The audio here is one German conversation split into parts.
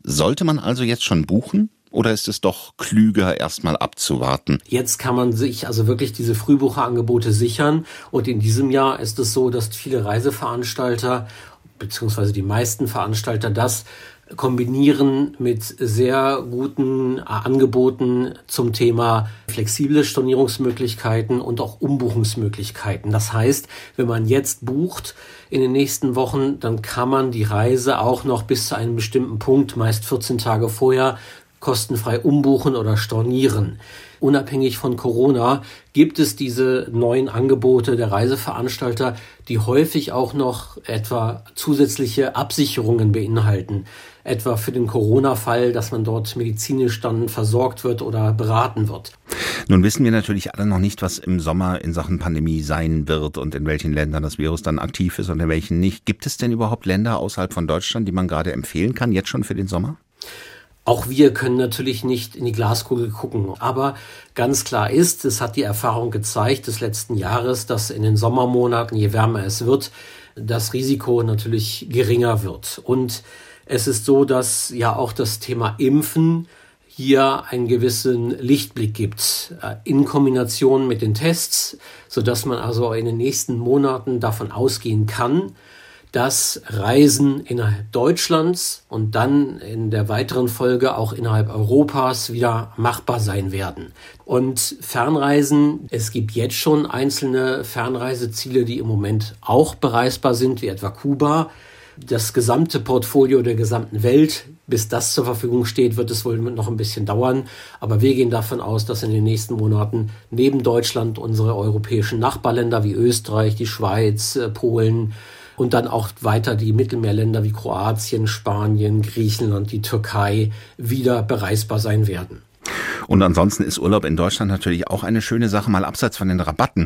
Sollte man also jetzt schon buchen? Oder ist es doch klüger, erstmal abzuwarten? Jetzt kann man sich also wirklich diese Frühbucherangebote sichern. Und in diesem Jahr ist es so, dass viele Reiseveranstalter beziehungsweise die meisten Veranstalter das kombinieren mit sehr guten Angeboten zum Thema flexible Stornierungsmöglichkeiten und auch Umbuchungsmöglichkeiten. Das heißt, wenn man jetzt bucht in den nächsten Wochen, dann kann man die Reise auch noch bis zu einem bestimmten Punkt, meist 14 Tage vorher, kostenfrei umbuchen oder stornieren. Unabhängig von Corona gibt es diese neuen Angebote der Reiseveranstalter, die häufig auch noch etwa zusätzliche Absicherungen beinhalten. Etwa für den Corona-Fall, dass man dort medizinisch dann versorgt wird oder beraten wird. Nun wissen wir natürlich alle noch nicht, was im Sommer in Sachen Pandemie sein wird und in welchen Ländern das Virus dann aktiv ist und in welchen nicht. Gibt es denn überhaupt Länder außerhalb von Deutschland, die man gerade empfehlen kann, jetzt schon für den Sommer? Auch wir können natürlich nicht in die Glaskugel gucken, aber ganz klar ist, es hat die Erfahrung gezeigt des letzten Jahres, dass in den Sommermonaten, je wärmer es wird, das Risiko natürlich geringer wird. Und es ist so, dass ja auch das Thema Impfen hier einen gewissen Lichtblick gibt, in Kombination mit den Tests, sodass man also in den nächsten Monaten davon ausgehen kann, dass Reisen innerhalb Deutschlands und dann in der weiteren Folge auch innerhalb Europas wieder machbar sein werden. Und Fernreisen, es gibt jetzt schon einzelne Fernreiseziele, die im Moment auch bereisbar sind, wie etwa Kuba. Das gesamte Portfolio der gesamten Welt, bis das zur Verfügung steht, wird es wohl noch ein bisschen dauern. Aber wir gehen davon aus, dass in den nächsten Monaten neben Deutschland unsere europäischen Nachbarländer wie Österreich, die Schweiz, Polen und dann auch weiter die Mittelmeerländer wie Kroatien, Spanien, Griechenland, die Türkei wieder bereisbar sein werden. Und ansonsten ist Urlaub in Deutschland natürlich auch eine schöne Sache, mal abseits von den Rabatten.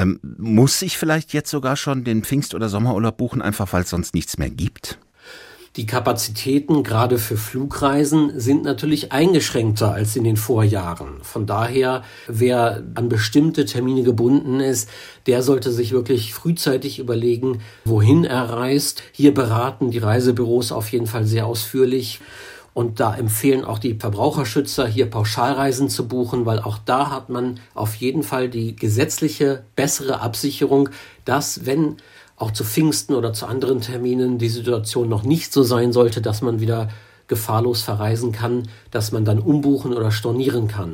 Muss ich vielleicht jetzt sogar schon den Pfingst- oder Sommerurlaub buchen, einfach weil es sonst nichts mehr gibt? Die Kapazitäten gerade für Flugreisen sind natürlich eingeschränkter als in den Vorjahren. Von daher, wer an bestimmte Termine gebunden ist, der sollte sich wirklich frühzeitig überlegen, wohin er reist. Hier beraten die Reisebüros auf jeden Fall sehr ausführlich. Und da empfehlen auch die Verbraucherschützer, hier Pauschalreisen zu buchen, weil auch da hat man auf jeden Fall die gesetzliche bessere Absicherung, dass wenn auch zu Pfingsten oder zu anderen Terminen die Situation noch nicht so sein sollte, dass man wieder gefahrlos verreisen kann, dass man dann umbuchen oder stornieren kann.